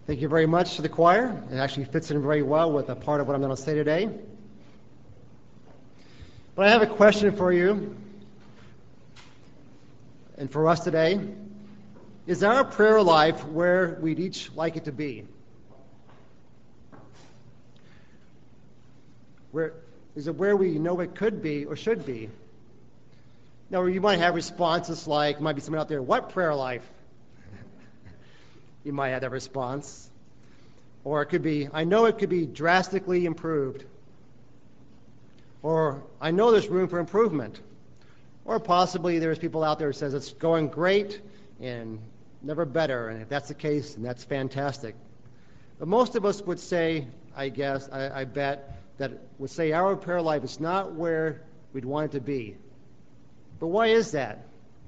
Thank you very much to the choir. It actually fits in very well with a part of what I'm going to say today. But I have a question for you and for us today. Is our prayer life where we'd each like it to be? Is it where we know it could be or should be? Now, you might have responses like, might be someone out there, what prayer life? You might have that response. Or it could be, I know it could be drastically improved. Or, I know there's room for improvement. Or possibly there's people out there who says it's going great and never better. And if that's the case, then that's fantastic. But most of us would say, I bet, that would say our prayer life is not where we'd want it to be. But why is that?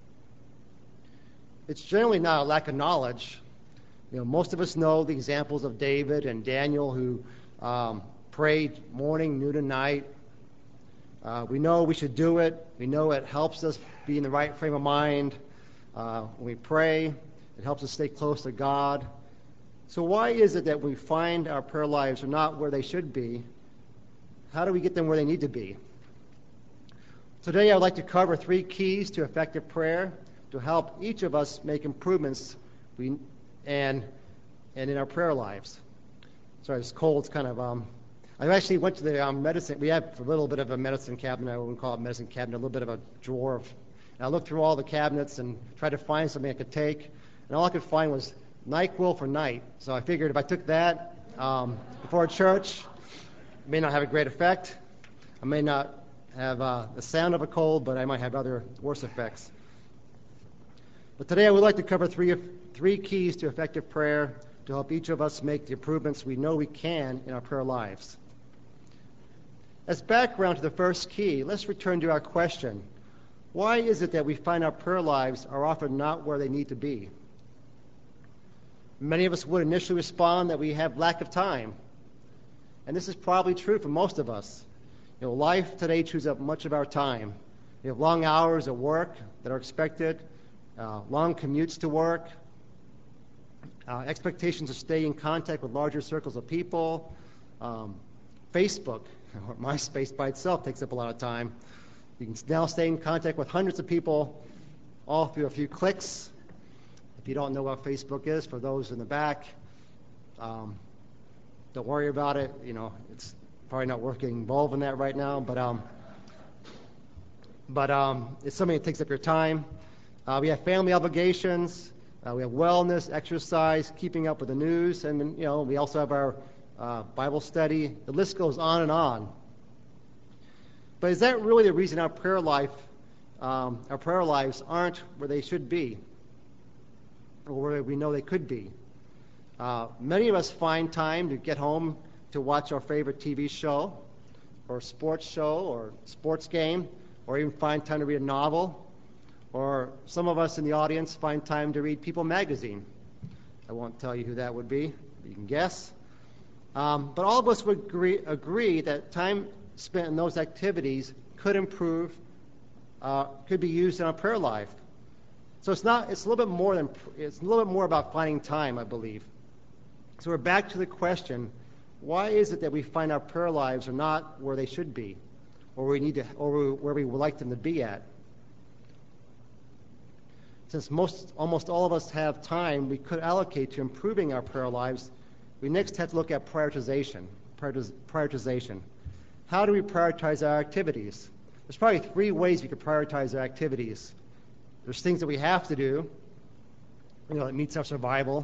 It's generally not a lack of knowledge. Most of us know the examples of David and Daniel who prayed morning, noon, and night. We know we should do it. We know it helps us be in the right frame of mind. When we pray, it helps us stay close to God. So why is it that we find our prayer lives are not where they should be? How do we get them where they need to be? Today I'd like to cover 3 keys to effective prayer to help each of us make improvements and in our prayer lives. Sorry, it's cold. It's kind of I actually went to the medicine. We have a little bit of a medicine cabinet. I wouldn't call it medicine cabinet. A little bit of a drawer. And I looked through all the cabinets and tried to find something I could take. And all I could find was NyQuil for night. So I figured if I took that before church, it may not have a great effect. I may not have the sound of a cold, but I might have other worse effects. But today I would like to cover three keys to effective prayer to help each of us make the improvements we know we can in our prayer lives. As background to the first key, let's return to our question. Why is it that we find our prayer lives are often not where they need to be? Many of us would initially respond that we have lack of time. And this is probably true for most of us. Life today chews up much of our time. We have long hours at work that are expected, long commutes to work, expectations to stay in contact with larger circles of people. Facebook, or MySpace by itself, takes up a lot of time. You can now stay in contact with hundreds of people all through a few clicks. If you don't know what Facebook is, for those in the back, don't worry about it. It's probably not worth getting involved in that right now, but it's something that takes up your time. We have family obligations. We have wellness, exercise, keeping up with the news, and then, we also have our Bible study. The list goes on and on. But is that really the reason our prayer lives aren't where they should be, or where we know they could be? Many of us find time to get home to watch our favorite TV show, or sports show, or sports game, or even find time to read a novel. Or some of us in the audience find time to read People magazine. I won't tell you who that would be. You can guess. But all of us would agree that time spent in those activities could improve, could be used in our prayer life. So it's a little bit more about finding time, I believe. So we're back to the question: why is it that we find our prayer lives are not where they should be, or where we would like them to be at? Since almost all of us have time we could allocate to improving our prayer lives, we next have to look at prioritization. How do we prioritize our activities? There's probably 3 ways we could prioritize our activities. There's things that we have to do, that meets our survival.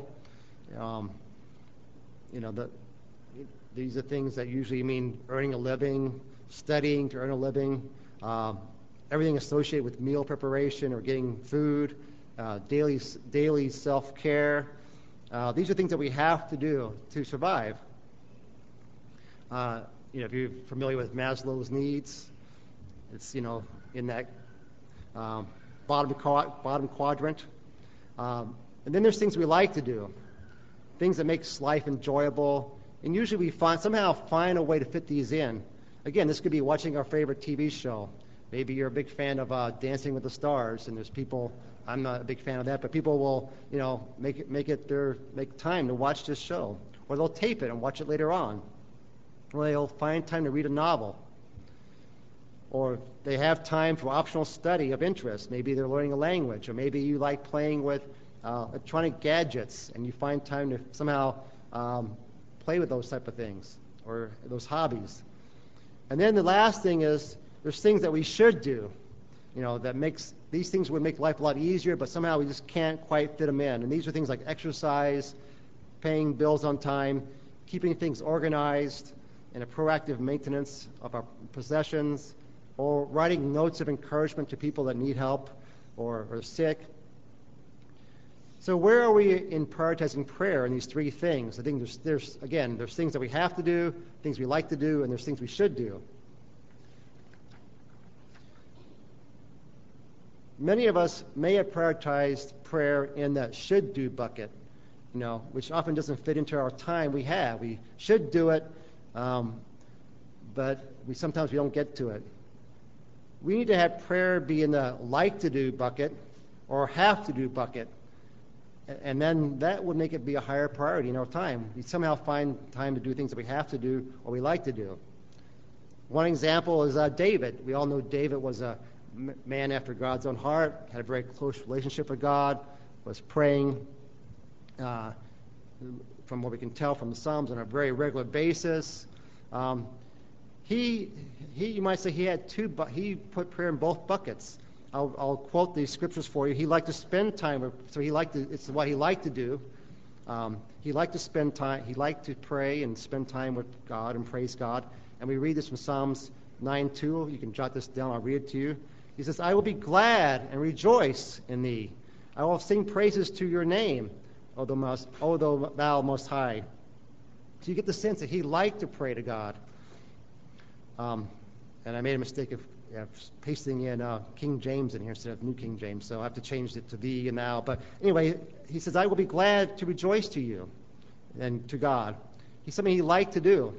These are things that usually mean earning a living, studying to earn a living, everything associated with meal preparation or getting food, daily self-care. These are things that we have to do to survive. If you're familiar with Maslow's needs, it's in that bottom quadrant. And then there's things we like to do, things that makes life enjoyable, and usually we somehow find a way to fit these in. Again, this could be watching our favorite TV show. Maybe you're a big fan of Dancing with the Stars, and there's people I'm not a big fan of that, but people will, make time to watch this show, or they'll tape it and watch it later on, or they'll find time to read a novel, or they have time for optional study of interest. Maybe they're learning a language, or maybe you like playing with electronic gadgets, and you find time to somehow play with those type of things, or those hobbies. And then the last thing is, there's things that we should do, these things would make life a lot easier, but somehow we just can't quite fit them in. And these are things like exercise, paying bills on time, keeping things organized, and a proactive maintenance of our possessions, or writing notes of encouragement to people that need help or are sick. So where are we in prioritizing prayer in these three things? I think there's things that we have to do, things we like to do, and there's things we should do. Many of us may have prioritized prayer in the should-do bucket, which often doesn't fit into our time we have. We should do it, but sometimes we don't get to it. We need to have prayer be in the like-to-do bucket or have-to-do bucket, and then that would make it be a higher priority in our time. We somehow find time to do things that we have to do or we like to do. One example is David. We all know David was a man after God's own heart, had a very close relationship with God, was praying, from what we can tell from the Psalms, on a very regular basis. You might say he put prayer in both buckets. I'll quote these scriptures for you. He liked to spend time, it's what he liked to do. He liked to spend time, he liked to pray and spend time with God and praise God. And we read this from Psalms 9:2. You can jot this down, I'll read it to you. He says, I will be glad and rejoice in thee. I will sing praises to your name, O thou most high. So you get the sense that he liked to pray to God. And I made a mistake of pasting in King James in here instead of New King James, so I have to change it to thee and thou. But anyway, he says, I will be glad to rejoice to you and to God. He's something he liked to do.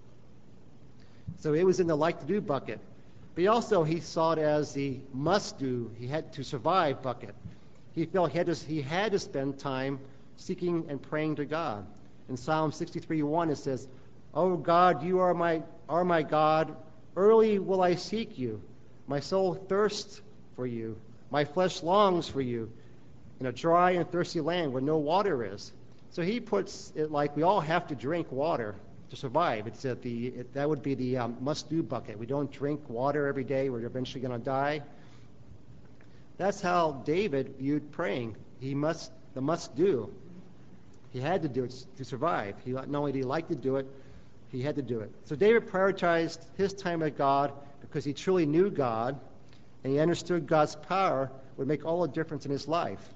So it was in the like-to-do bucket. But he saw it as the must-do, he had to survive bucket. He felt he had to spend time seeking and praying to God. In Psalm 63:1 it says, O God, you are my God. Early will I seek you. My soul thirsts for you. My flesh longs for you in a dry and thirsty land where no water is. So he puts it like we all have to drink water to survive. That would be the must-do bucket. We don't drink water every day. We're eventually going to die. That's how David viewed praying. The must-do. He had to do it to survive. Not only did he like to do it, he had to do it. So David prioritized his time with God because he truly knew God, and he understood God's power would make all the difference in his life.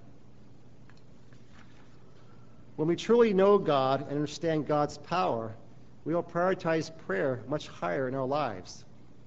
When we truly know God and understand God's power, we will prioritize prayer much higher in our lives.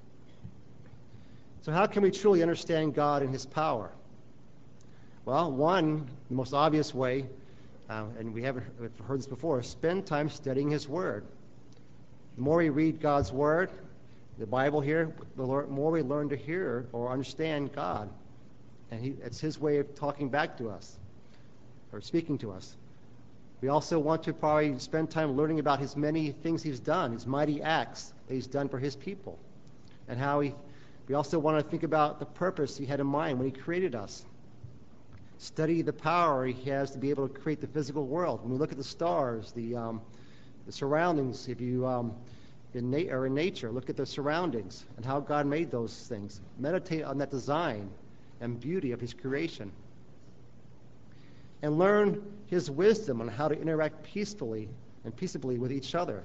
So how can we truly understand God and his power? Well, the most obvious way, and we've heard this before, is spend time studying his word. The more we read God's word, the Bible here, the more we learn to hear or understand God. And it's his way of talking back to us, or speaking to us. We also want to probably spend time learning about his many things he's done, his mighty acts that he's done for his people, and we also want to think about the purpose he had in mind when he created us. Study the power he has to be able to create the physical world. When we look at the stars, the surroundings, if you are in nature, look at the surroundings and how God made those things. Meditate on that design and beauty of his creation. And learn his wisdom on how to interact peacefully and peaceably with each other.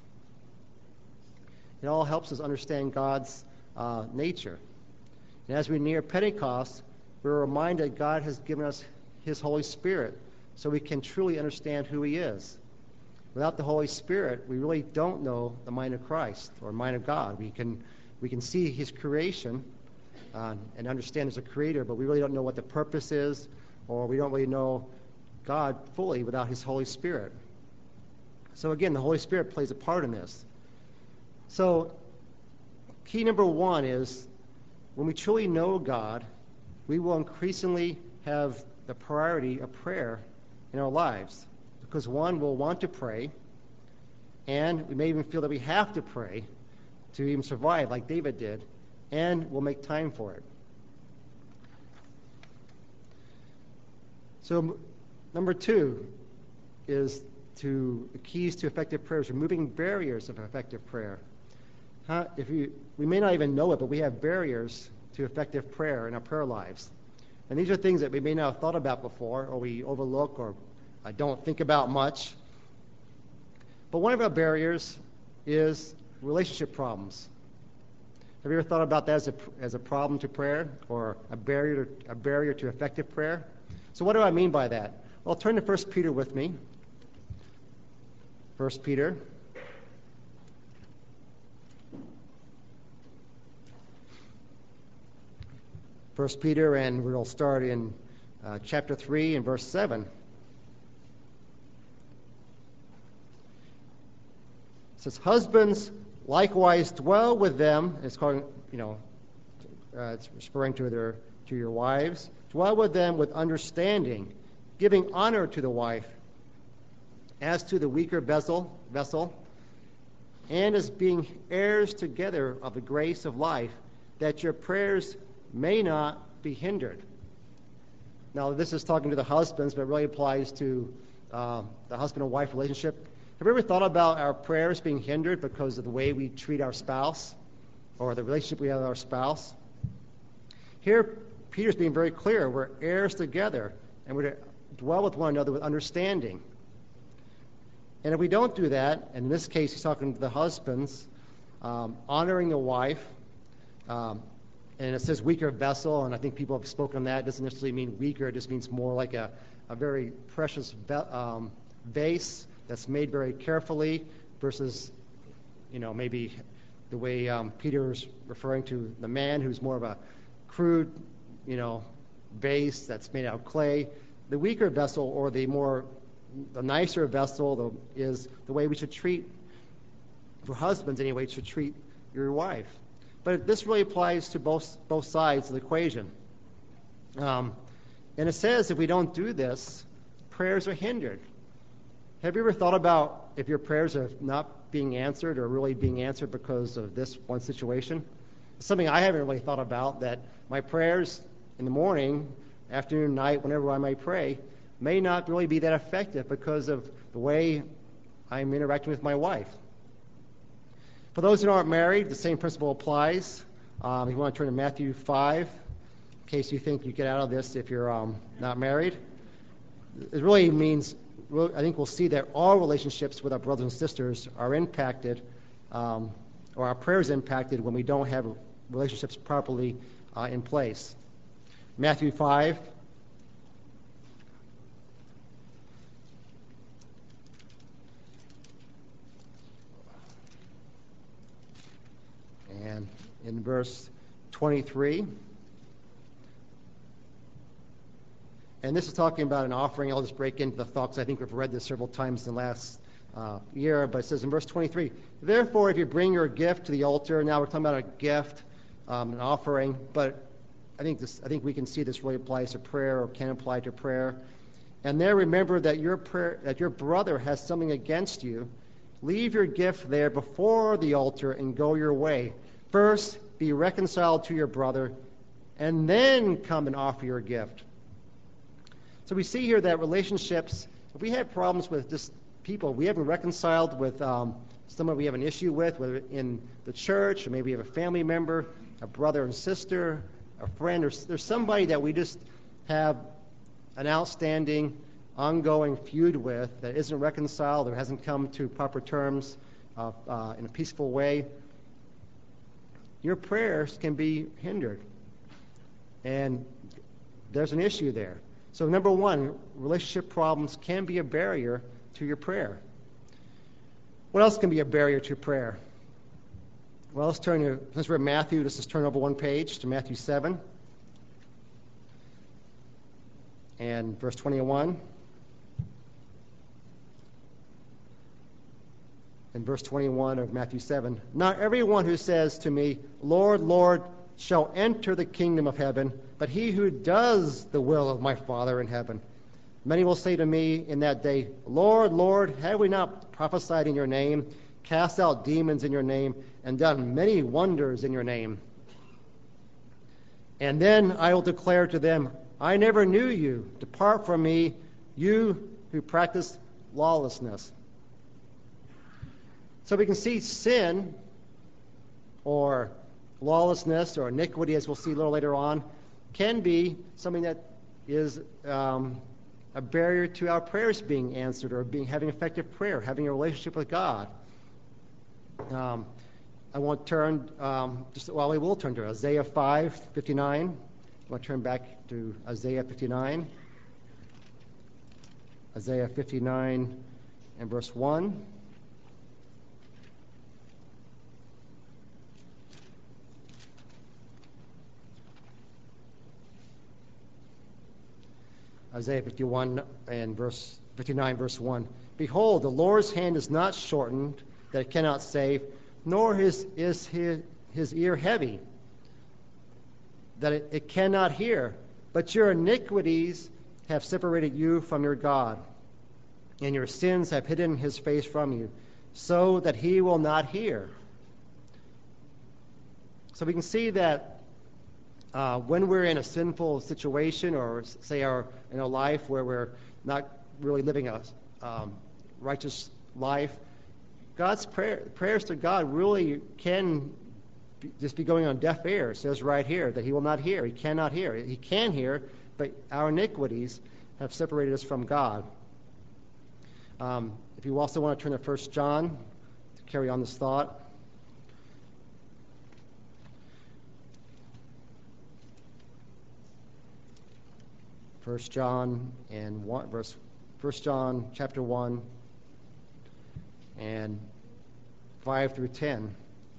It all helps us understand God's nature. And as we near Pentecost, we're reminded God has given us his Holy Spirit so we can truly understand who he is. Without the Holy Spirit, we really don't know the mind of Christ or mind of God. We can see his creation and understand as a creator, but we really don't know what the purpose is, or we don't really know God fully without his Holy Spirit. So again, the Holy Spirit plays a part in this. So key number one is, when we truly know God, we will increasingly have the priority of prayer in our lives. Because one, we'll want to pray, and we may even feel that we have to pray to even survive, like David did, and we'll make time for it. So number 2 is the keys to effective prayer is removing barriers of effective prayer. We may not even know it, but we have barriers to effective prayer in our prayer lives. And these are things that we may not have thought about before, or we overlook, or don't think about much. But one of our barriers is relationship problems. Have you ever thought about that as a problem to prayer, or a barrier to effective prayer? So what do I mean by that? Well, turn to 1 Peter with me. 1 Peter. First Peter, and we'll start in chapter 3 and verse 7. It says, "Husbands likewise dwell with them." It's calling, it's referring to your wives. "Dwell with them with understanding, giving honor to the wife, as to the weaker vessel, and as being heirs together of the grace of life, that your prayers may not be hindered." Now, this is talking to the husbands, but it really applies to the husband and wife relationship. Have you ever thought about our prayers being hindered because of the way we treat our spouse, or the relationship we have with our spouse? Here, Peter's being very clear. We're heirs together, and we're to dwell with one another with understanding. And if we don't do that, and in this case he's talking to the husbands, honoring the wife, and it says weaker vessel, and I think people have spoken on that. It doesn't necessarily mean weaker, it just means more like a very precious vase that's made very carefully versus, maybe the way Peter's referring to the man who's more of a crude, vase that's made out of clay. The weaker vessel, or the nicer vessel, is the way we should treat, for husbands anyway, should treat your wife. But this really applies to both sides of the equation. And it says if we don't do this, prayers are hindered. Have you ever thought about if your prayers are not being answered, or really being answered because of this one situation? It's something I haven't really thought about, that my prayers in the morning, afternoon, night, whenever I might pray, may not really be that effective because of the way I'm interacting with my wife. For those who aren't married, the same principle applies. If you want to turn to Matthew 5, in case you think you get out of this if you're not married. It really means, I think we'll see that all relationships with our brothers and sisters are impacted, or our prayers impacted, when we don't have relationships properly in place. Matthew 5. And in verse 23, and this is talking about an offering. I'll just break into the thoughts. I think we've read this several times in the last year, but it says in verse 23, "Therefore, if you bring your gift to the altar," now we're talking about a gift, an offering, but I think we can see this really applies to prayer, or can apply to prayer. "And there remember that your brother has something against you. Leave your gift there before the altar and go your way. First, be reconciled to your brother, and then come and offer your gift." So we see here that relationships, if we have problems with just people, we haven't reconciled with someone we have an issue with, whether in the church, or maybe we have a family member, a brother and sister, a friend, or there's somebody that we just have an outstanding, ongoing feud with that isn't reconciled or hasn't come to proper terms in a peaceful way, your prayers can be hindered. And there's an issue there. So number one, relationship problems can be a barrier to your prayer. What else can be a barrier to prayer? Well, since we're in Matthew, let's just turn over one page to Matthew 7 and verse 21. In verse 21 of Matthew 7, "Not everyone who says to me, 'Lord, Lord,' shall enter the kingdom of heaven, but he who does the will of my Father in heaven. Many will say to me in that day, Lord, Lord, have we not prophesied in your name, cast out demons in your name, and done many wonders in your name? And then I will declare to them, I never knew you. Depart from me, you who practice lawlessness. So we can see sin or lawlessness or iniquity, as we'll see a little later on, can be something that is a barrier to our prayers being answered or having effective prayer, having a relationship with God. I won't turn, we will turn to Isaiah 5:59. I want to turn back to Isaiah 59. Isaiah 59 and verse 1. Isaiah 51 and verse 59, verse 1. Behold, the Lord's hand is not shortened, that it cannot save, nor is his ear heavy, that it cannot hear. But your iniquities have separated you from your God, and your sins have hidden his face from you, so that he will not hear. So we can see that when we're in a sinful situation, or say in a life where we're not really living a righteous life, God's prayers to God really can just be going on deaf ear. It says right here that he will not hear. He cannot hear. He can hear, but our iniquities have separated us from God. If you also want to turn to 1 John to carry on this thought. 1 John chapter 1 and 5 through 10.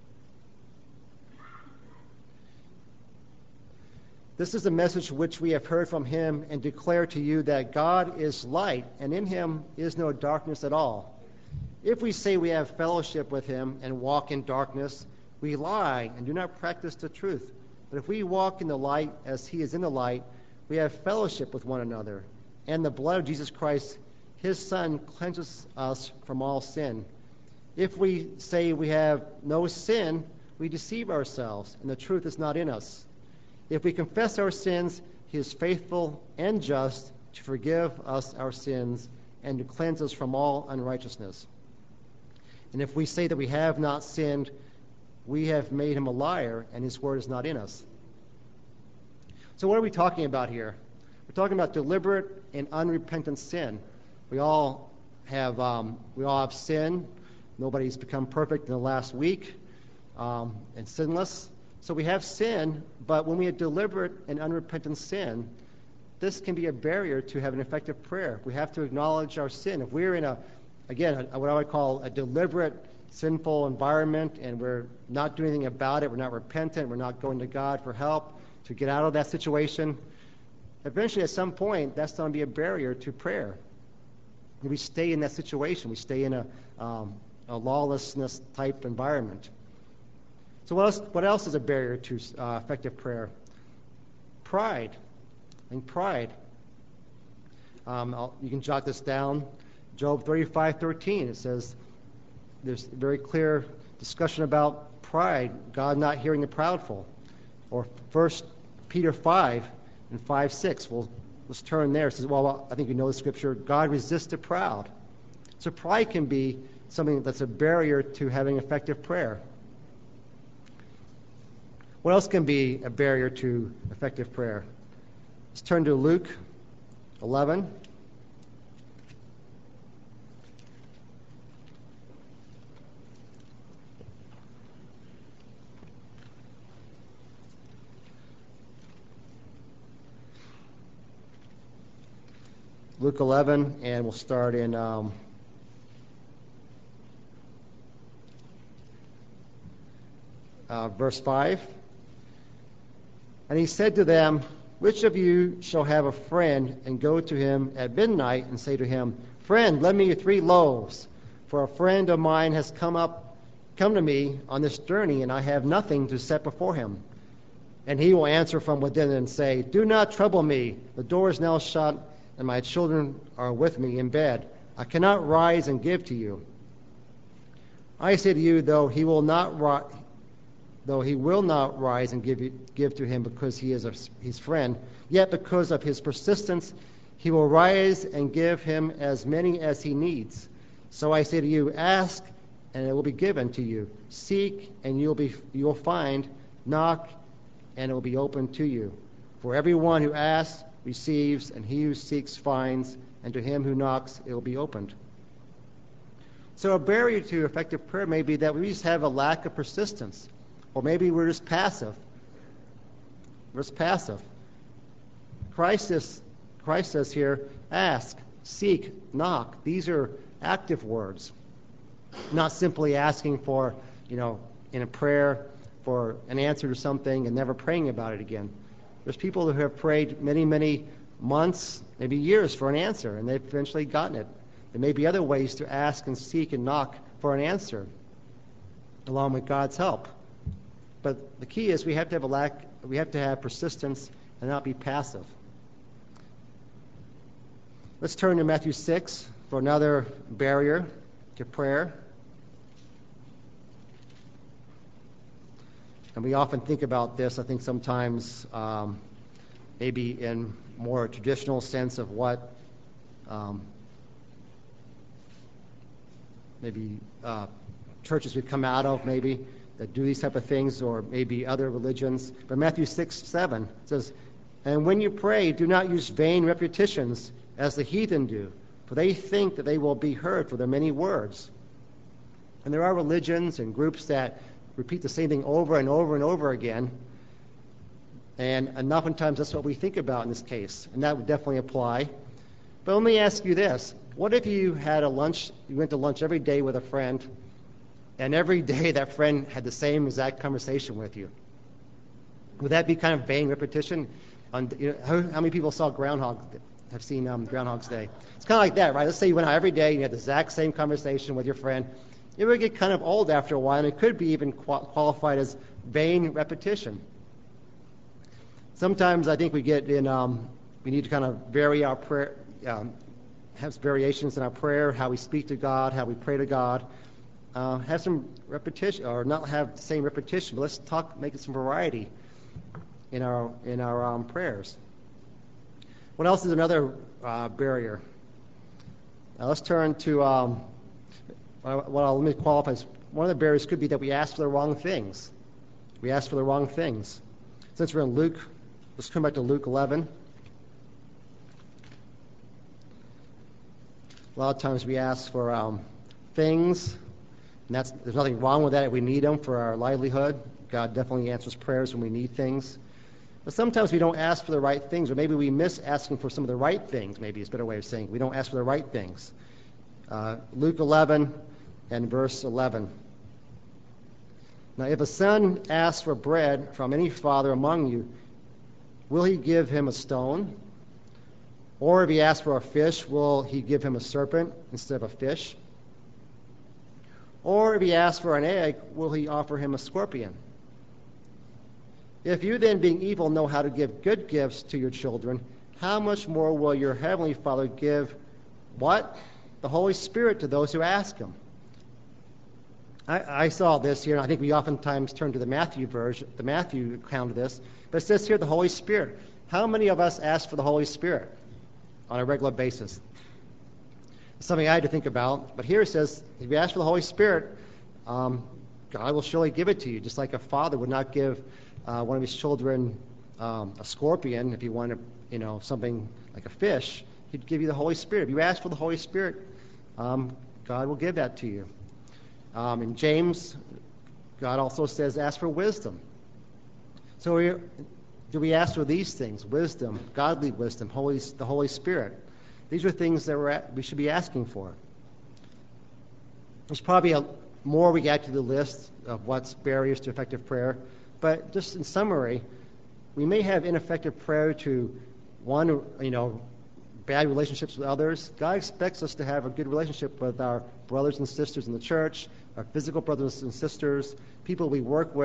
This is the message which we have heard from him and declare to you, that God is light, and in him is no darkness at all. If we say we have fellowship with him and walk in darkness, we lie and do not practice the truth. But if we walk in the light as he is in the light, we have fellowship with one another, and the blood of Jesus Christ, his Son, cleanses us from all sin. If we say we have no sin, we deceive ourselves, and the truth is not in us. If we confess our sins, he is faithful and just to forgive us our sins and to cleanse us from all unrighteousness. And if we say that we have not sinned, we have made him a liar, and his word is not in us. So what are we talking about here? We're talking about deliberate and unrepentant sin. We all have sin. Nobody's become perfect in the last week and sinless. So we have sin, but when we have deliberate and unrepentant sin, this can be a barrier to having effective prayer. We have to acknowledge our sin. If we're in what I would call a deliberate sinful environment, and we're not doing anything about it, we're not repentant, we're not going to God for help to get out of that situation, eventually at some point that's going to be a barrier to prayer. And we stay in that situation. We stay in a lawlessness type environment. So what else is a barrier to effective prayer? Pride. And pride. You can jot this down. Job 35:13. It says there's a very clear discussion about pride, God not hearing the proudful. Or 1 Peter 5 and 5:6. Let's turn there. It says, I think you know the scripture, God resists the proud. So pride can be something that's a barrier to having effective prayer. What else can be a barrier to effective prayer? Let's turn to Luke 11. Luke 11, and we'll start in verse 5. And he said to them, which of you shall have a friend and go to him at midnight and say to him, Friend, lend me 3 loaves, for a friend of mine has come to me on this journey, and I have nothing to set before him. And he will answer from within and say, do not trouble me. The door is now shut, and my children are with me in bed. I cannot rise and give to you. I say to you, though he will not rise and give to him because he is his friend, yet because of his persistence, he will rise and give him as many as he needs. So I say to you, ask, and it will be given to you. Seek, and you will find. Knock, and it will be open to you. For everyone who asks receives, and he who seeks finds, and to him who knocks it will be opened. So a barrier to effective prayer may be that we just have a lack of persistence, or maybe we're just passive. We're just passive. Christ says here, ask, seek, knock. These are active words, not simply asking for, in a prayer for an answer to something and never praying about it again. There's people who have prayed many, many months, maybe years for an answer, and they've eventually gotten it. There may be other ways to ask and seek and knock for an answer, along with God's help. But the key is we have to have persistence and not be passive. Let's turn to Matthew 6 for another barrier to prayer. And we often think about this, I think sometimes maybe in more traditional sense of what maybe churches would come out of, maybe, that do these type of things, or maybe other religions. But Matthew 6:7 says, and when you pray, do not use vain repetitions as the heathen do, for they think that they will be heard for their many words. And there are religions and groups that repeat the same thing over and over and over again. And oftentimes that's what we think about in this case. And that would definitely apply. But let me ask you this. What if you went to lunch every day with a friend, and every day that friend had the same exact conversation with you? Would that be kind of vain repetition? How many people have seen Groundhog's Day? It's kind of like that, right? Let's say you went out every day and you had the exact same conversation with your friend. It would get kind of old after a while, and it could be even qualified as vain repetition. Sometimes I think we need to kind of vary our prayer, have variations in our prayer, how we speak to God, how we pray to God. Have some repetition, or not have the same repetition, but let's make it some variety in our prayers. What else is another barrier? Now let's turn to let me qualify. One of the barriers could be that we ask for the wrong things. We ask for the wrong things. Since we're in Luke, let's come back to Luke 11. A lot of times we ask for things, and there's nothing wrong with that if we need them for our livelihood. God definitely answers prayers when we need things. But sometimes we don't ask for the right things, or maybe we miss asking for some of the right things, maybe is a better way of saying it. We don't ask for the right things. Luke 11 and verse 11. Now, if a son asks for bread from any father among you, will he give him a stone? Or if he asks for a fish, will he give him a serpent instead of a fish? Or if he asks for an egg, will he offer him a scorpion? If you then, being evil, know how to give good gifts to your children, how much more will your heavenly Father give what? The Holy Spirit to those who ask him. I saw this here, and I think we oftentimes turn to the Matthew version, the Matthew account of this, but it says here the Holy Spirit. How many of us ask for the Holy Spirit on a regular basis? It's something I had to think about, but here it says, if you ask for the Holy Spirit, God will surely give it to you, just like a father would not give one of his children a scorpion if he wanted, something like a fish. He'd give you the Holy Spirit. If you ask for the Holy Spirit, God will give that to you. In James, God also says, ask for wisdom. So do we ask for these things? Wisdom, godly wisdom, the Holy Spirit. These are things that we should be asking for. There's probably more we get to the list of what's barriers to effective prayer, but just in summary, we may have ineffective prayer to, one, bad relationships with others. God expects us to have a good relationship with our brothers and sisters in the church, our physical brothers and sisters, people we work with,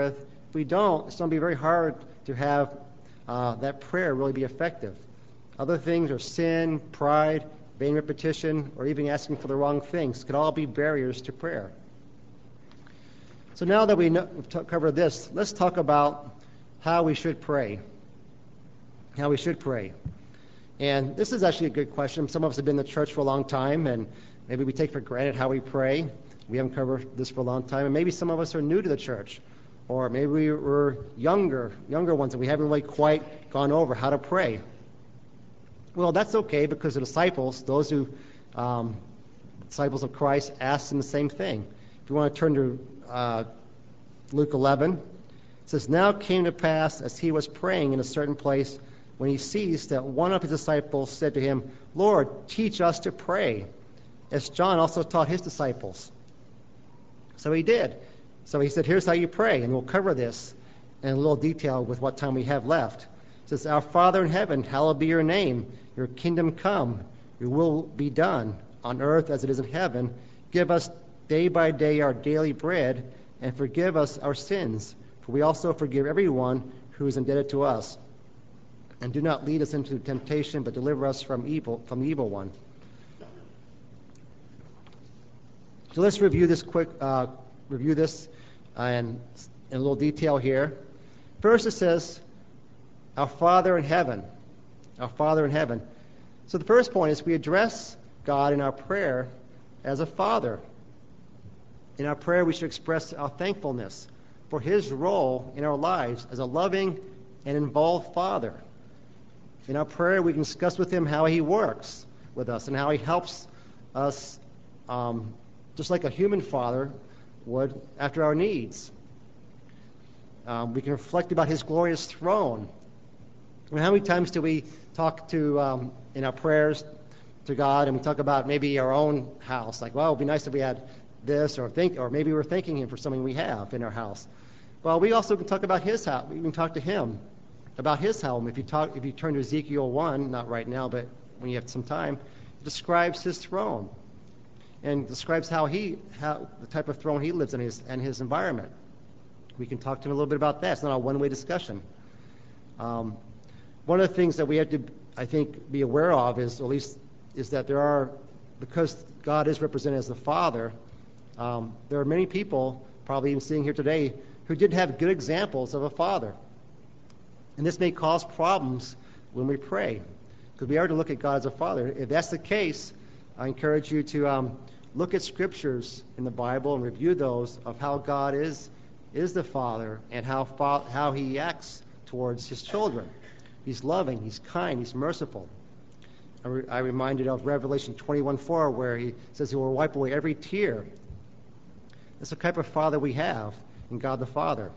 If we don't, it's going to be very hard to have that prayer really be effective. Other things are sin, pride, vain repetition, or even asking for the wrong things could all be barriers to prayer. So now that we've covered this, let's talk about how we should pray. How we should pray. And this is actually a good question. Some of us have been in the church for a long time, and maybe we take for granted how we pray. We haven't covered this for a long time. And maybe some of us are new to the church, or maybe we're younger ones, and we haven't really quite gone over how to pray. Well, that's okay, because the disciples, those who, disciples of Christ, asked them the same thing. If you want to turn to Luke 11, it says, "Now it came to pass, as he was praying in a certain place, when he ceased, that one of his disciples said to him, 'Lord, teach us to pray, as John also taught his disciples.' So he did. So he said, 'Here's how you pray,' and we'll cover this in a little detail with what time we have left. It says, 'Our Father in heaven, hallowed be your name. Your kingdom come. Your will be done, on earth as it is in heaven. Give us day by day our daily bread, and forgive us our sins, for we also forgive everyone who is indebted to us. And do not lead us into temptation, but deliver us from the evil one.'" So let's review this in a little detail here. First, it says, "Our Father in heaven." Our Father in heaven. So the first point is we address God in our prayer as a Father. In our prayer, we should express our thankfulness for his role in our lives as a loving and involved Father. In our prayer, we can discuss with him how he works with us and how he helps us, just like a human father would, after our needs. We can reflect about his glorious throne. And how many times do we talk to, in our prayers to God, and we talk about maybe our own house, like, well, it would be nice if we had this, or maybe we're thanking him for something we have in our house. Well, we also can talk about his house. We can talk to him about his home. If you turn to Ezekiel 1, not right now, but when you have some time, it describes his throne and describes how the type of throne he lives in and his environment. We can talk to him a little bit about that. It's not a one-way discussion. One of the things that we have to, I think, be aware of is that because God is represented as the Father, there are many people, probably even sitting here today, who didn't have good examples of a father. And this may cause problems when we pray, because we are to look at God as a father. If that's the case, I encourage you to look at scriptures in the Bible and review those of how God is the Father and how he acts towards his children. He's loving, he's kind, he's merciful. I reminded of Revelation 21:4, where he says he will wipe away every tear. That's the type of Father we have in God the Father.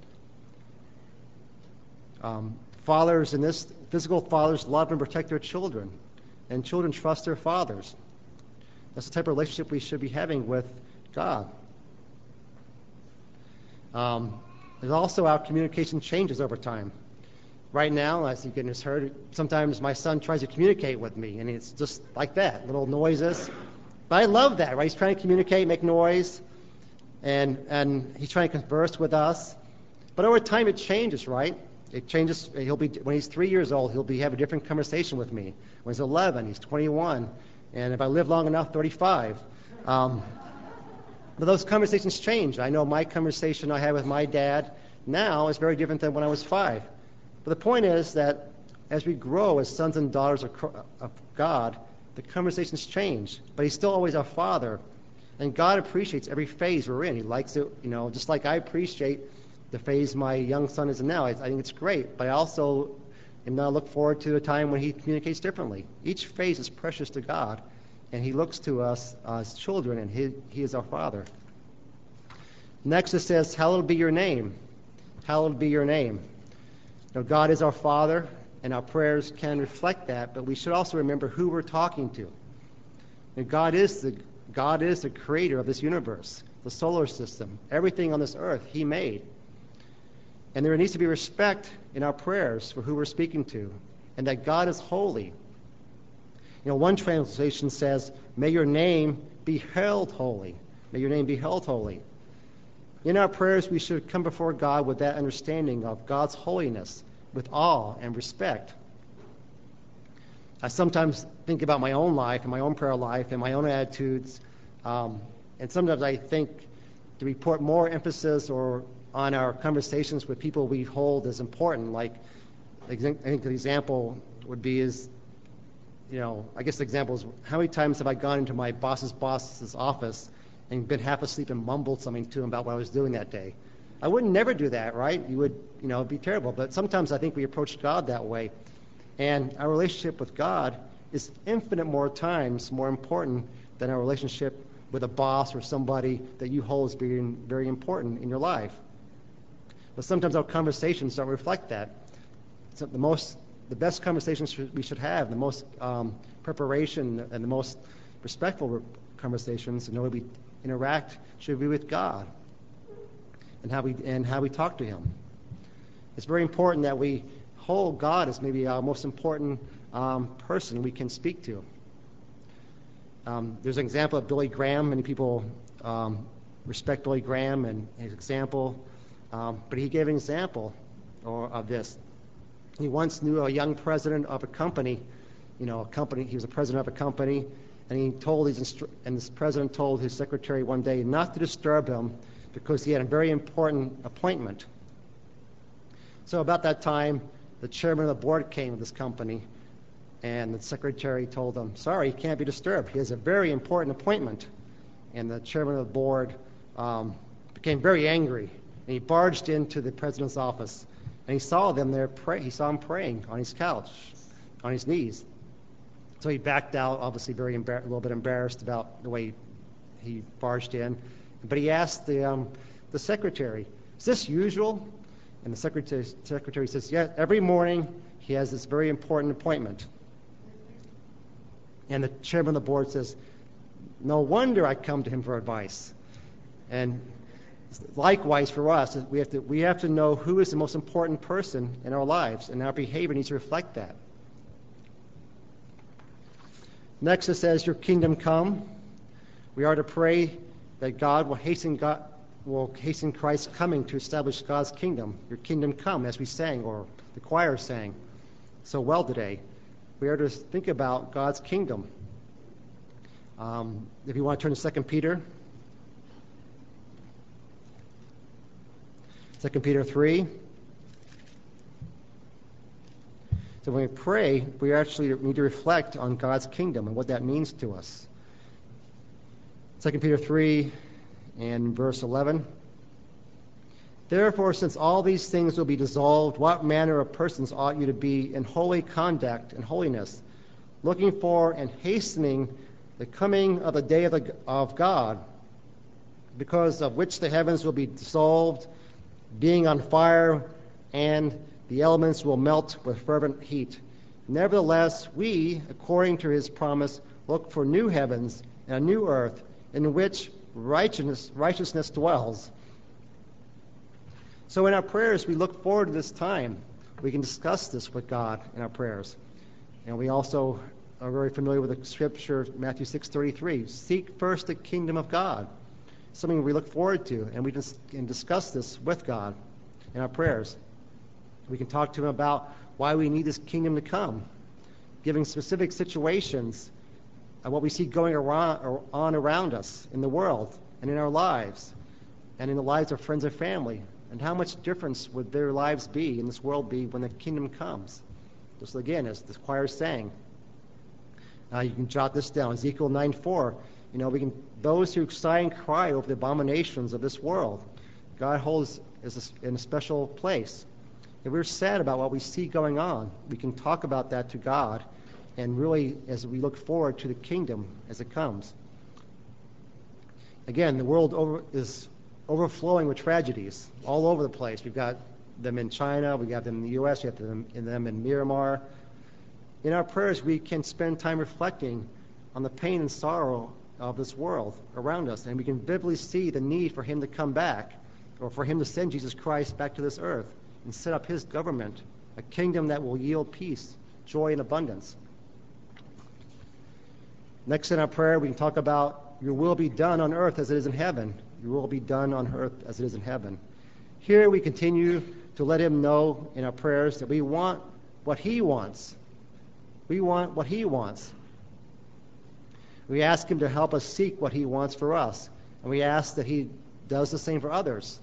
Fathers in this, physical fathers love and protect their children, and children trust their fathers. That's the type of relationship we should be having with God. There's also our communication changes over time. Right now, as you can just heard, sometimes my son tries to communicate with me, and it's just like that, little noises. But I love that, right? He's trying to communicate, make noise, and he's trying to converse with us. But over time, it changes, right? It changes. When he's 3 years old, he'll have a different conversation with me. When he's 11, he's 21, and if I live long enough, 35. But those conversations change. I know my conversation I have with my dad now is very different than when I was 5. But the point is that as we grow as sons and daughters of God, the conversations change. But he's still always our Father. And God appreciates every phase we're in. He likes it, just like I appreciate the phase my young son is in now. I think it's great. But I also am now look forward to a time when he communicates differently. Each phase is precious to God. And he looks to us as children, and he is our Father. Next it says, "Hallowed be your name." Hallowed be your name. God is our Father, and our prayers can reflect that, but we should also remember who we're talking to. And God is the creator of this universe, the solar system, everything on this earth he made. And there needs to be respect in our prayers for who we're speaking to, and that God is holy. One translation says, "May your name be held holy." May your name be held holy. In our prayers, we should come before God with that understanding of God's holiness, with awe and respect. I sometimes think about my own life and my own prayer life and my own attitudes, and sometimes I think to put more emphasis on our conversations with people we hold as important. Like, I think the example would be I guess the example is, how many times have I gone into my boss's office and been half asleep and mumbled something to him about what I was doing that day? I would never do that, right? You would, it'd be terrible. But sometimes I think we approach God that way. And our relationship with God is infinite more times more important than our relationship with a boss or somebody that you hold as being very important in your life. But sometimes our conversations don't reflect that. So the best conversations we should have, the most preparation and the most respectful conversations in order we interact should be with God and how we talk to Him. It's very important that we hold God as maybe our most important person we can speak to. There's an example of Billy Graham. Many people respect Billy Graham and his example, but he gave an example of this. He once knew a young president of a company. He was a president of a company, and this president told his secretary one day not to disturb him because he had a very important appointment. So about that time, the chairman of the board came to this company, and the secretary told him, "Sorry, he can't be disturbed. He has a very important appointment." And the chairman of the board became very angry, and he barged into the president's office, and he saw them there. He saw him praying on his couch, on his knees. So he backed out, obviously a little bit embarrassed about the way he barged in. But he asked the secretary, "Is this usual?" And the secretary says, "Yeah, every morning he has this very important appointment." And the chairman of the board says, "No wonder I come to him for advice." And likewise for us, we have to know who is the most important person in our lives, and our behavior needs to reflect that. Next it says, "Your kingdom come." We are to pray that God will hasten Christ's coming to establish God's kingdom. Your kingdom come, as we sang, or the choir sang so well today. We are to think about God's kingdom. If you want to turn to 2 Peter. 2 Peter 3. So when we pray, we actually need to reflect on God's kingdom and what that means to us. 2 Peter 3 and verse 11. "Therefore, since all these things will be dissolved, what manner of persons ought you to be in holy conduct and holiness, looking for and hastening the coming of the day of God, because of which the heavens will be dissolved, being on fire, and the elements will melt with fervent heat. Nevertheless, we, according to His promise, look for new heavens and a new earth, in which righteousness dwells." So in our prayers, we look forward to this time. We can discuss this with God in our prayers. And we also are very familiar with the scripture, Matthew 6:33. "Seek first the kingdom of God." Something we look forward to, and we can discuss this with God in our prayers. We can talk to Him about why we need this kingdom to come, giving specific situations of what we see going on around us in the world and in our lives and in the lives of friends and family. And how much difference would their lives be in this world be when the kingdom comes? Just again, as the choir sang. You can jot this down. Ezekiel 9:4. Those who sigh and cry over the abominations of this world, God holds in a special place. If we're sad about what we see going on, we can talk about that to God, and really, as we look forward to the kingdom as it comes. Again, the world is overflowing with tragedies all over the place. We've got them in China, we got them in the U.S., we have them in Myanmar. In our prayers, we can spend time reflecting on the pain and sorrow of this world around us, and we can vividly see the need for Him to come back, or for Him to send Jesus Christ back to this earth and set up His government, a kingdom that will yield peace, joy, and abundance. Next in our prayer, we can talk about your will be done on earth as it is in heaven. your will be done on earth as it is in heaven. Here we continue to let him know in our prayers that we want what he wants. We want what he wants. We ask him to help us seek what he wants for us, and we ask that he does the same for others.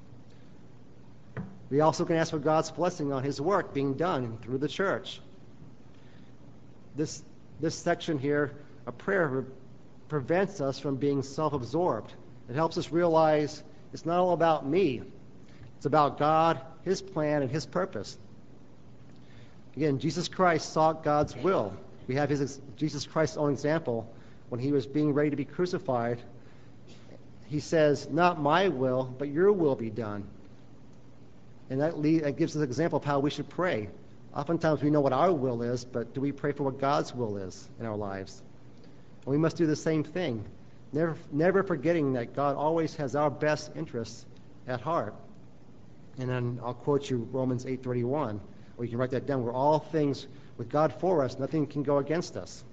We also can ask for God's blessing on his work being done through the church. This section here, a prayer, prevents us from being self-absorbed. It helps us realize it's not all about me. It's about God, his plan, and his purpose. Again, Jesus Christ sought God's will. We have Jesus Christ's own example. When he was being ready to be crucified, he says, not my will, but your will be done. And that gives us an example of how we should pray. Oftentimes we know what our will is, but do we pray for what God's will is in our lives? And we must do the same thing, never forgetting that God always has our best interests at heart. And then I'll quote you Romans 8:31, or you can write that down, where all things with God for us, nothing can go against us.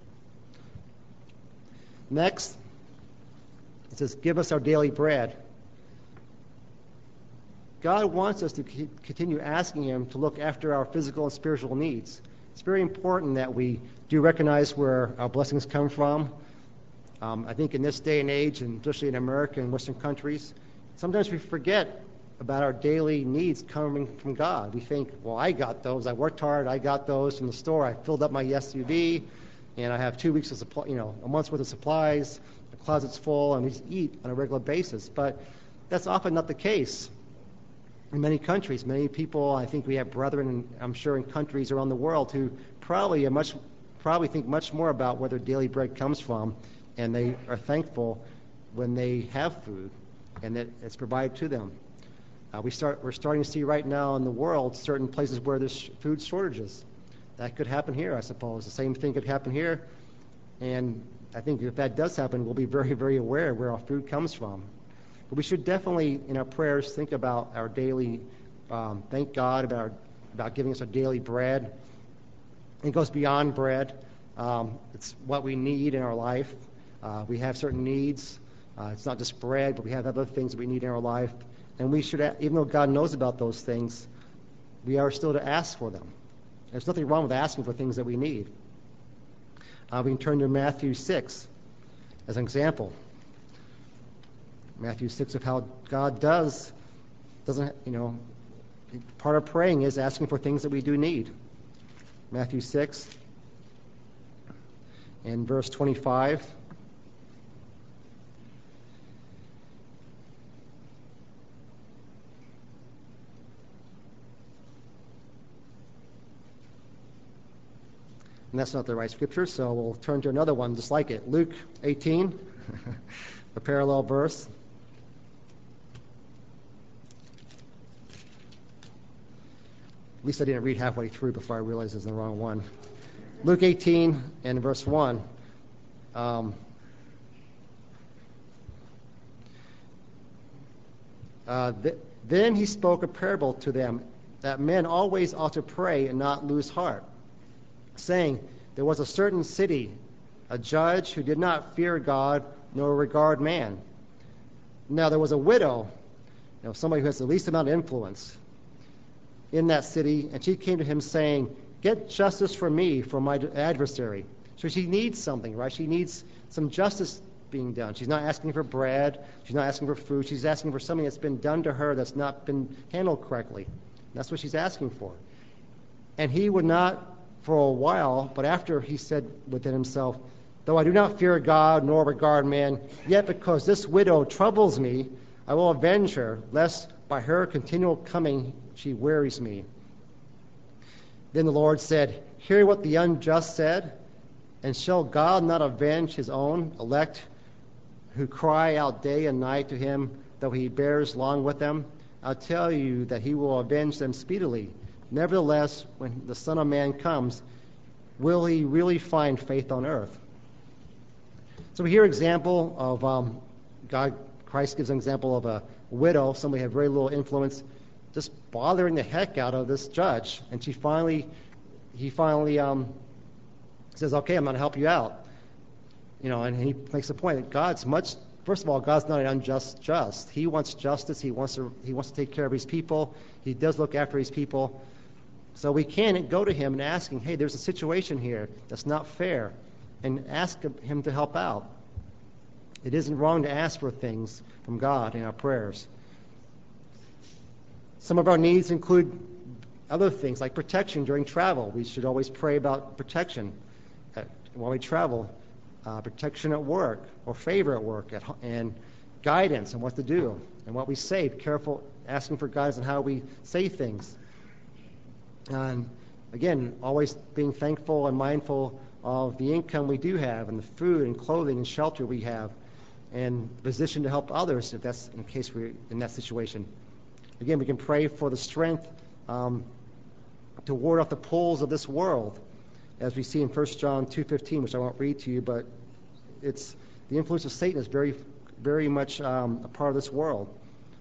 Next, it says, give us our daily bread. God wants us to continue asking him to look after our physical and spiritual needs. It's very important that we do recognize where our blessings come from. I think in this day and age, and especially in America and Western countries, sometimes we forget about our daily needs coming from God. We think, well, I got those. I worked hard. I got those from the store. I filled up my SUV, and I have 2 weeks of supply, a month's worth of supplies. The closet's full, and we just eat on a regular basis. But that's often not the case. In many countries, many people, I think we have brethren, I'm sure, in countries around the world who probably think much more about where their daily bread comes from, and they are thankful when they have food and that it's provided to them. We're starting to see right now in the world certain places where there's food shortages. That could happen here, I suppose. The same thing could happen here, and I think if that does happen, we'll be very, very aware of where our food comes from. But we should definitely, in our prayers, think about our daily, thank God about giving us our daily bread. It goes beyond bread. It's what we need in our life. We have certain needs. It's not just bread, but we have other things that we need in our life. And we should, even though God knows about those things, we are still to ask for them. There's nothing wrong with asking for things that we need. We can turn to Matthew 6 as an example. Matthew 6 of how God doesn't, part of praying is asking for things that we do need. Matthew 6 and verse 25. And that's not the right scripture, so we'll turn to another one just like it. Luke 18, a parallel verse. At least I didn't read halfway through before I realized it was the wrong one. Luke 18 and verse 1. Then he spoke a parable to them that men always ought to pray and not lose heart, saying, there was a certain city, a judge who did not fear God nor regard man. Now there was a widow, somebody who has the least amount of influence in that city, and she came to him saying, get justice for me from my adversary. So she needs something, right? She needs some justice being done. She's not asking for bread. She's not asking for food. She's asking for something that's been done to her that's not been handled correctly. That's what she's asking for. And he would not for a while, but after he said within himself, though I do not fear God nor regard man, yet because this widow troubles me, I will avenge her, lest by her continual coming she wearies me. Then the Lord said, hear what the unjust said, and shall God not avenge his own elect who cry out day and night to him, though he bears long with them? I'll tell you that he will avenge them speedily. Nevertheless, when the Son of Man comes, will he really find faith on earth? So we hear example of Christ gives an example of a widow, somebody who had very little influence, just bothering the heck out of this judge. And he finally says, okay, I'm going to help you out. And he makes the point that God's much first of all, God's not an unjust just. He wants justice. He wants to take care of his people. He does look after his people. So we can go to him and ask him, hey, there's a situation here that's not fair, and ask him to help out. It isn't wrong to ask for things from God in our prayers. Some of our needs include other things like protection during travel. We should always pray about protection while we travel, protection at work or favor at work, and guidance on what to do and what we say. Be careful asking for guidance on how we say things. And again, always being thankful and mindful of the income we do have and the food and clothing and shelter we have, and the position to help others if that's in case we're in that situation. Again, we can pray for the strength to ward off the pulls of this world, as we see in 1 John 2:15, which I won't read to you, but it's the influence of Satan is very, very much a part of this world.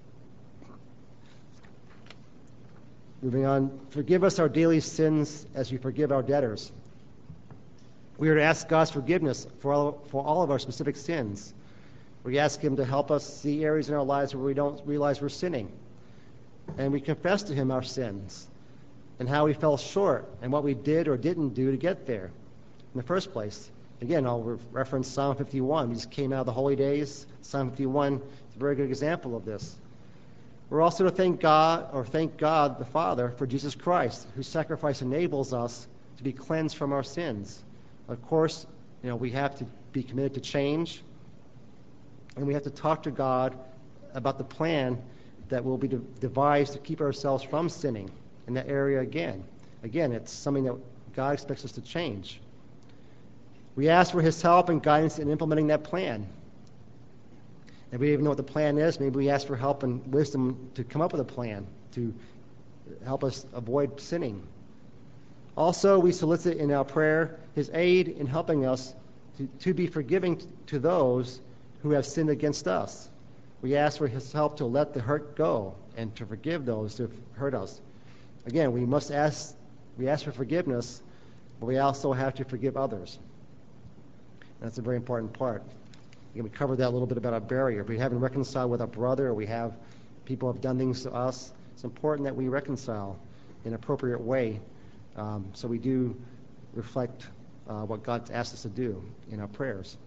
Moving on, forgive us our daily sins as we forgive our debtors. We are to ask God's forgiveness for all of our specific sins. We ask him to help us see areas in our lives where we don't realize we're sinning. And we confess to him our sins and how we fell short and what we did or didn't do to get there in the first place. Again, I'll reference Psalm 51. We just came out of the holy days. Psalm 51 is a very good example of this. We're also to thank God the Father for Jesus Christ, whose sacrifice enables us to be cleansed from our sins. Of course, we have to be committed to change, and we have to talk to God about the plan that will be devised to keep ourselves from sinning in that area again. Again, it's something that God expects us to change. We ask for his help and guidance in implementing that plan. If we even know what the plan is, maybe we ask for help and wisdom to come up with a plan to help us avoid sinning. Also, we solicit in our prayer his aid in helping us to be forgiving to those who have sinned against us. We ask for his help to let the hurt go and to forgive those who have hurt us. Again, we ask for forgiveness, but we also have to forgive others. That's a very important part. Again, we covered that a little bit about our barrier. If we haven't reconciled with our brother, or we have people have done things to us, it's important that we reconcile in an appropriate way, so we do reflect what God's asked us to do in our prayers.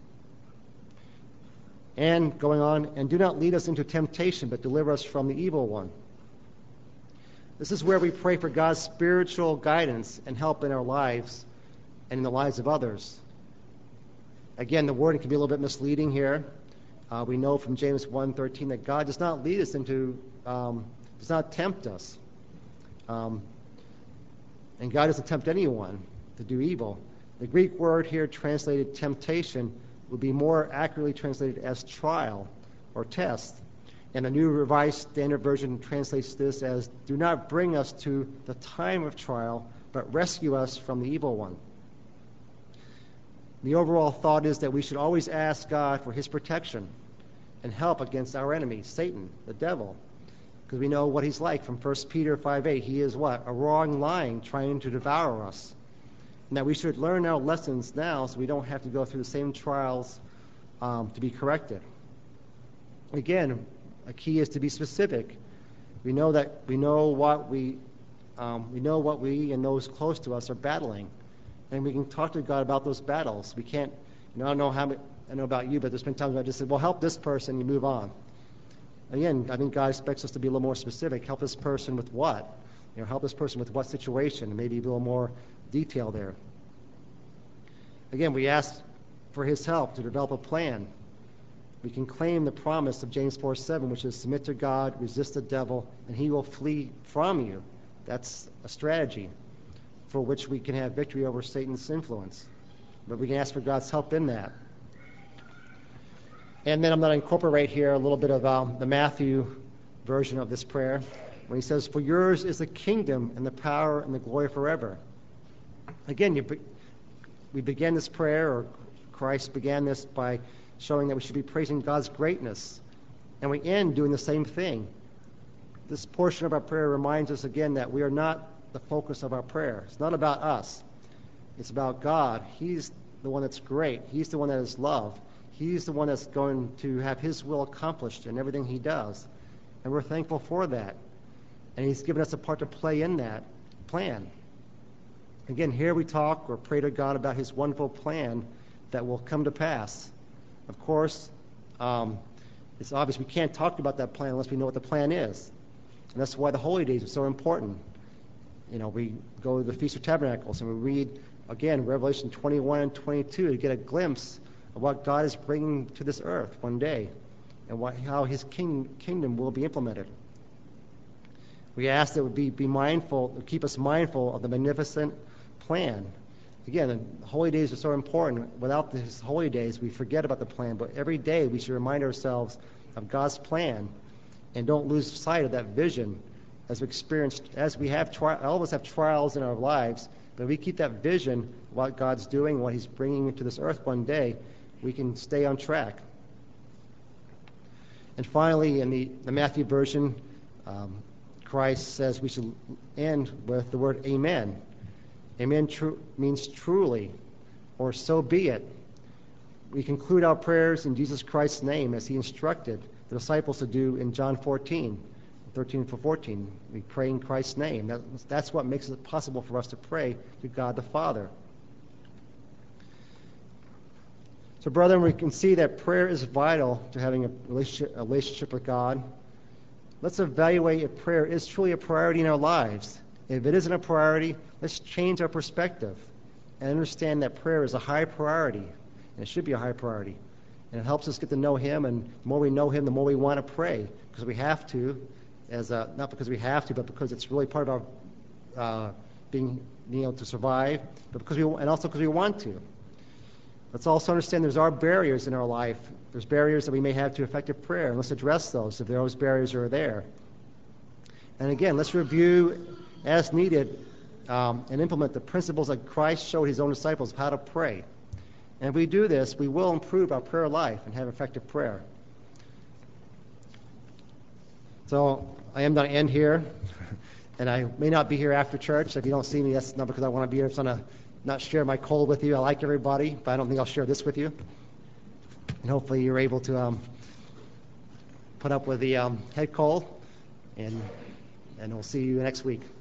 And going on, and do not lead us into temptation, but deliver us from the evil one. This is where we pray for God's spiritual guidance and help in our lives and in the lives of others. Again, the wording can be a little bit misleading here. We know from James 1:13 that God does not lead us does not tempt us. And God doesn't tempt anyone to do evil. The Greek word here translated temptation would be more accurately translated as trial or test. And the New Revised Standard Version translates this as, do not bring us to the time of trial, but rescue us from the evil one. The overall thought is that we should always ask God for his protection and help against our enemy, Satan, the devil. Because we know what he's like from 1 Peter 5:8. He is what? A roaring lion trying to devour us. And that we should learn our lessons now so we don't have to go through the same trials to be corrected. Again, a key is to be specific. We know what we and those close to us are battling, and we can talk to God about those battles. We can't. I don't know I know about you, but there's been times I just said, "Well, help this person," and you move on. Again, I think God expects us to be a little more specific. Help this person with what? Help this person with what situation? And maybe a little more detail there. Again, we ask for his help to develop a plan. We can claim the promise of James 4:7, which is submit to God, resist the devil, and he will flee from you. That's a strategy for which we can have victory over Satan's influence. But we can ask for God's help in that. And then I'm going to incorporate here a little bit of the Matthew version of this prayer, when he says, "For yours is the kingdom and the power and the glory forever." Again, we began this prayer, or Christ began this by showing that we should be praising God's greatness. And we end doing the same thing. This portion of our prayer reminds us again that we are not the focus of our prayer. It's not about us. It's about God. He's the one that's great. He's the one that is love. He's the one that's going to have his will accomplished in everything he does. And we're thankful for that. And he's given us a part to play in that plan. Again, here we talk or pray to God about his wonderful plan that will come to pass. Of course, it's obvious we can't talk about that plan unless we know what the plan is. And that's why the holy days are so important. We go to the Feast of Tabernacles and we read, again, Revelation 21 and 22 to get a glimpse of what God is bringing to this earth one day and how his kingdom will be implemented. We ask that we be mindful, keep us mindful of the magnificent plan. Again, the holy days are so important. Without these holy days, we forget about the plan. But every day we should remind ourselves of God's plan and don't lose sight of that vision as we experienced, as we have, all of us have trials in our lives, but if we keep that vision of what God's doing, what he's bringing into this earth one day, we can stay on track. And finally, in the Matthew version, Christ says we should end with the word amen. Amen means truly, or so be it. We conclude our prayers in Jesus Christ's name as he instructed the disciples to do in John 13 to 14. We pray in Christ's name. That's what makes it possible for us to pray to God the Father. So, brethren, we can see that prayer is vital to having a relationship with God. Let's evaluate if prayer is truly a priority in our lives. If it isn't a priority, let's change our perspective and understand that prayer is a high priority, and it should be a high priority. And it helps us get to know him, and the more we know him, the more we want to pray, because we have to, not because we have to, but because it's really part of our being able to survive, but also because we want to. Let's also understand there's our barriers in our life. There's barriers that we may have to effective prayer, and let's address those if those barriers are there. And again, let's review as needed and implement the principles that Christ showed his own disciples how to pray. And if we do this, we will improve our prayer life and have effective prayer. So I am going to end here, and I may not be here after church. If you don't see me, that's not because I want to be here. I'm trying to not share my cold with you. I like everybody, but I don't think I'll share this with you. And hopefully you're able to put up with the head cold, and we'll see you next week.